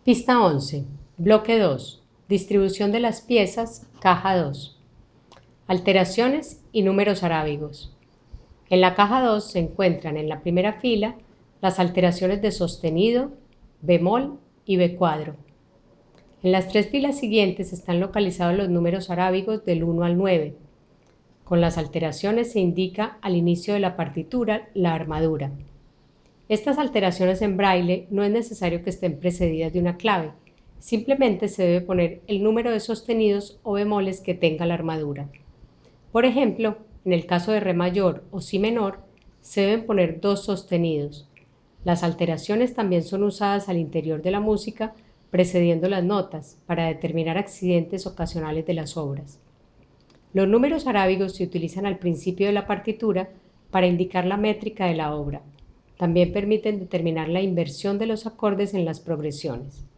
Pista 11. Bloque 2. Distribución de las piezas, caja 2. Alteraciones y números arábigos. En la caja 2 se encuentran en la primera fila las alteraciones de sostenido, bemol y be cuadro. En las tres filas siguientes están localizados los números arábigos del 1 al 9. Con las alteraciones se indica al inicio de la partitura la armadura. Estas alteraciones en braille no es necesario que estén precedidas de una clave, simplemente se debe poner el número de sostenidos o bemoles que tenga la armadura. Por ejemplo, en el caso de re mayor o si menor, se deben poner dos sostenidos. Las alteraciones también son usadas al interior de la música, precediendo las notas, para determinar accidentes ocasionales de las obras. Los números arábigos se utilizan al principio de la partitura para indicar la métrica de la obra. También permiten determinar la inversión de los acordes en las progresiones.